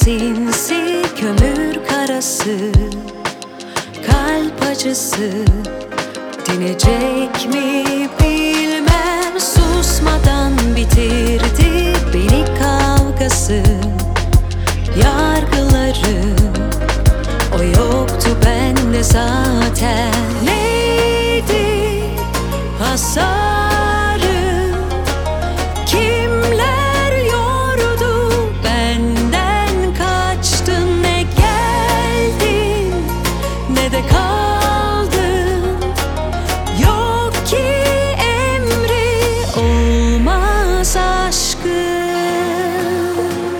sinsi kömür karası, kalp acısı dinecek mi bilmem. Susmadan bitirdi beni kavgası, yargıları o yoktu bende zaten. Neydi hasarı, kimler yordu, benden kaçtın, ne geldin ne de kaldın. Yok ki emri olmaz aşkın.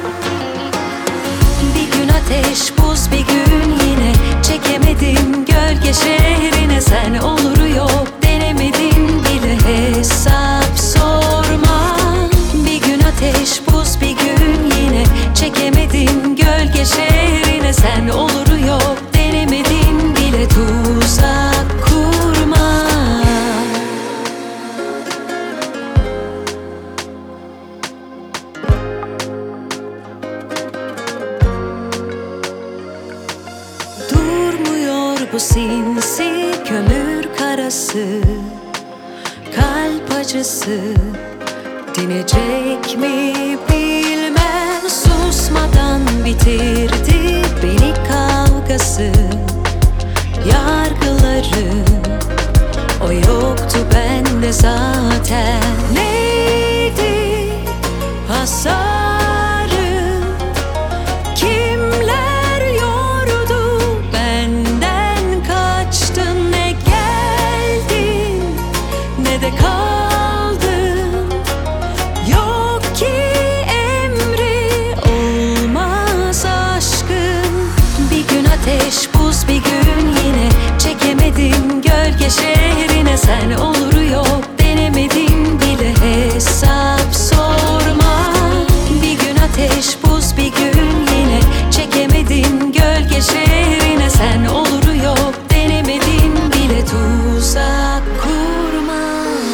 Bir gün ateş buz, bir gün yine çekemedim gölge şehrine. Sen oluru yok denemedim bile, hesap sorma. Bir gün ateş buz, bir gün yine çekemedim gölge şehrine. Sen oluru yok denemedim bile, tuzak kurma. Durmuyor bu sinsi kömür karası, kalp acısı dinecek mi bilmem. Susmadan bitirdi beni kavgası, yargıları o yoktu bende zaten. Neydi hasarı, kimler yordu, benden kaçtın, ne geldin ne de kaldın. Yok ki emri olmaz aşkın. Bir gün ateş buz, bir gün yine çekemedim gölge şehrine. Sen oluru yok denemedim bile, hesap sorma. Bir gün ateş buz, bir gün yine çekemedim gölge şehrine. Sen oluru yok denemedim bile, tuzak kurma.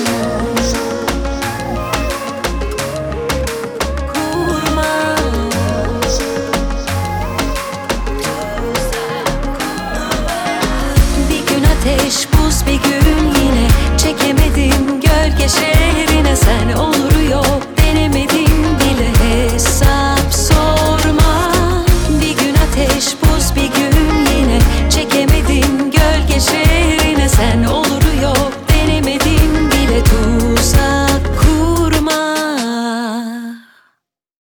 Kurma. Bir gün ateş buz, bir gün yine çekemedim gölge şehrine. Sen oluru